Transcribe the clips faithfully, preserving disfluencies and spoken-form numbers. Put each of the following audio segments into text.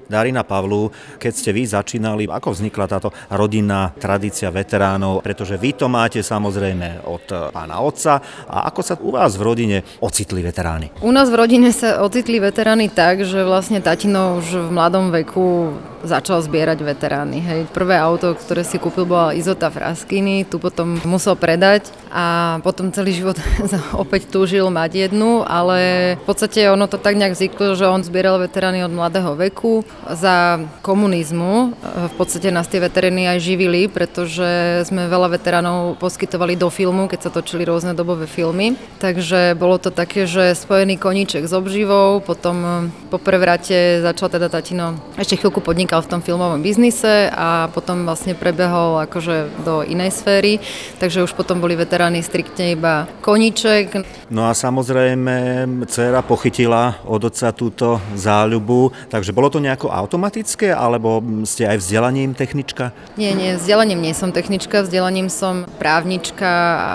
Darina Pavlu, keď ste vy začínali, ako vznikla táto rodinná tradícia veteránov, pretože vy to máte samozrejme od pána otca a ako sa u vás v rodine ocitli veteráni? U nás v rodine sa ocitli veteráni tak, že vlastne tatino už v mladom veku začal zbierať veterány. Hej. Prvé auto, ktoré si kúpil, bola Izota Fraschini, tu potom musel predať a potom celý život opäť túžil mať jednu, ale v podstate ono to tak nejak vzniklo, že on zbieral veterány od mladého veku. Za komunizmu v podstate nás tie veterány aj živili, pretože sme veľa veteránov poskytovali do filmu, keď sa točili rôzne dobové filmy. Takže bolo to také, že spojený koníček s obživou, potom po prevrate začal teda tatino ešte chvíľku podnikal v tom filmovom biznise a potom vlastne prebehol akože do inej sféry, takže už potom boli veteráni striktne iba koníček. No a samozrejme dcéra pochytila od otca túto záľubu, takže bolo to nejako automatické, alebo ste aj vzdelaním technička? Nie, nie, vzdelaním nie som technička, vzdelaním som právnička,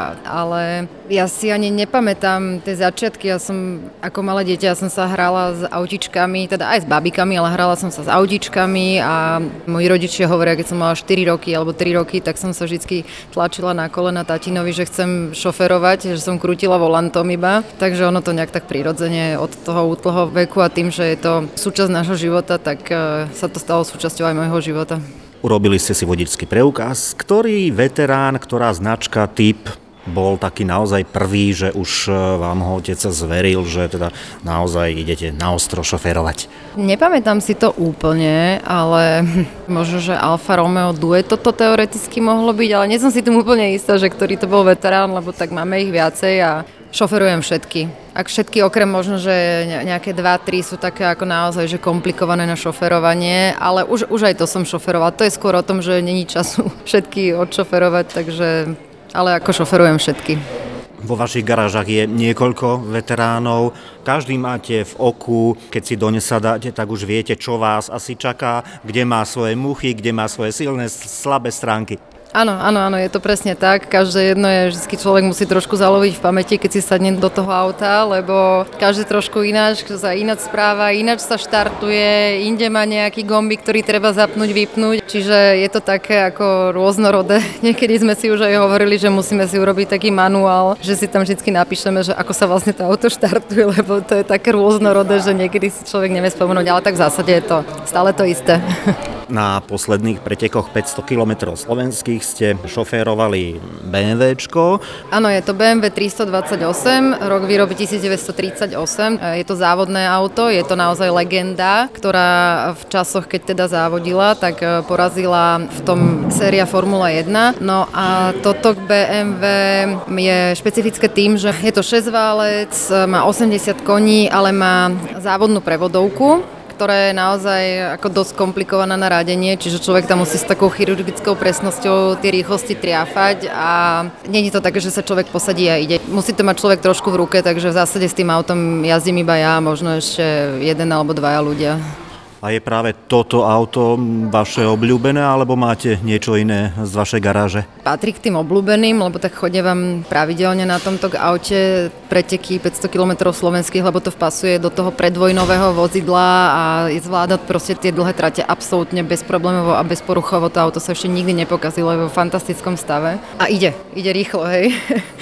ale ja si ani nepamätám tie začiatky, ja som ako malé dieťa, ja som sa hrala s autičkami, teda aj s babikami, ale hrala som sa s autičkami a moji rodičia hovoria, keď som mala štyri roky alebo tri roky, tak som sa vždy tlačila na kolena tatinovi, že chcem šoferovať, že som krútila volantom iba, takže ono to nejak tak prirodzene od toho útleho veku a tým, že je to súčasť nášho života, tak sa to stalo súčasťou aj môjho života. Urobili ste si vodičský preukaz, ktorý veterán, ktorá značka, typ bol taký naozaj prvý, že už vám ho otec zveril, že teda naozaj idete naostro šoférovať? Nepamätám si to úplne, ale možno, že Alfa Romeo Dueto to teoreticky mohlo byť, ale nie som si tým úplne istá, že ktorý to bol veterán, lebo tak máme ich viacej a šoferujem všetky. Ak všetky okrem možno, že nejaké dva tri sú také ako naozaj, že komplikované na šoferovanie, ale už, už aj to som šoferovala. To je skôr o tom, že není času všetky odšoferovať, takže ale ako šoferujem všetky. Vo vašich garážach je niekoľko veteránov, každý máte v oku, keď si do nesadáte, tak už viete, čo vás asi čaká, kde má svoje muchy, kde má svoje silné, slabé stránky. Áno, áno, áno, je to presne tak. Každé jedno je, vždy človek musí trošku zaloviť v pamäti, keď si sadne do toho auta, lebo každý trošku ináč sa ináč správa, ináč sa štartuje, inde má nejaký gombík, ktorý treba zapnúť, vypnúť. Čiže je to také ako rôznorodé. Niekedy sme si už aj hovorili, že musíme si urobiť taký manuál, že si tam vždy napíšeme, že ako sa vlastne to auto štartuje, lebo to je také rôznorodé, že niekedy si človek nevie spomenúť, ale tak v zásade je to stále to isté. Na posledných pretekoch päťsto kilometrov slovenských ste šoférovali BMWčko. Áno, je to bé em vé tristodvadsaťosem, rok výroby devätnásťtridsaťosem. Je to závodné auto, je to naozaj legenda, ktorá v časoch, keď teda závodila, tak porazila v tom séria Formula jeden. No a toto bé em vé je špecifické tým, že je to šesťválec, má osemdesiat koní, ale má závodnú prevodovku, ktorá je naozaj ako dosť komplikovaná na radenie, čiže človek tam musí s takou chirurgickou presnosťou tie rýchlosti triafať a nie je to také, že sa človek posadí a ide. Musí to mať človek trošku v ruke, takže v zásade s tým autom jazdím iba ja, možno ešte jeden alebo dvaja ľudia. A je práve toto auto vaše obľúbené, alebo máte niečo iné z vašej garáže? Patrí k tým obľúbeným, lebo tak chodievam pravidelne na tomto aute preteky päťsto kilometrov slovenských, lebo to vpasuje do toho predvojnového vozidla a je zvládať proste tie dlhé trate absolútne bezproblémovo a bezporuchovo. To auto sa ešte nikdy nepokazilo, je vo fantastickom stave. A ide, ide rýchlo, hej.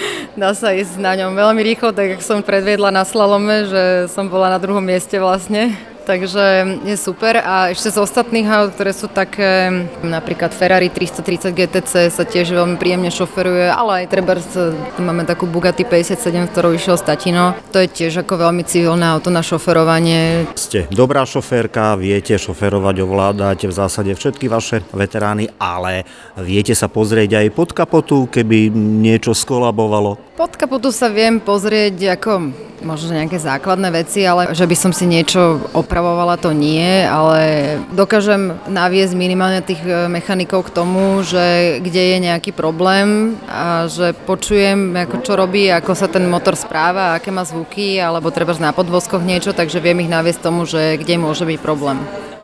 Dá sa ísť na ňom veľmi rýchlo, tak ako som predviedla na slalome, že som bola na druhom mieste vlastne. Takže je super a ešte z ostatných aut, ktoré sú také, napríklad Ferrari tristotridsať gé té cé sa tiež veľmi príjemne šoferuje, ale aj trebárs máme takú Bugatti päťdesiatsedem, ktorou išiel Statino. To je tiež ako veľmi civilné auto na šoferovanie. Ste dobrá šoférka, viete šoferovať, ovládať v zásade všetky vaše veterány, ale viete sa pozrieť aj pod kapotu, keby niečo skolabovalo? Pod kapotu sa viem pozrieť ako možno nejaké základné veci, ale že by som si niečo opravovala, to nie, ale dokážem naviesť minimálne tých mechanikov k tomu, že kde je nejaký problém a že počujem, ako čo robí, ako sa ten motor správa, aké má zvuky, alebo treba na podvozkoch niečo, takže viem ich naviesť tomu, že kde môže byť problém.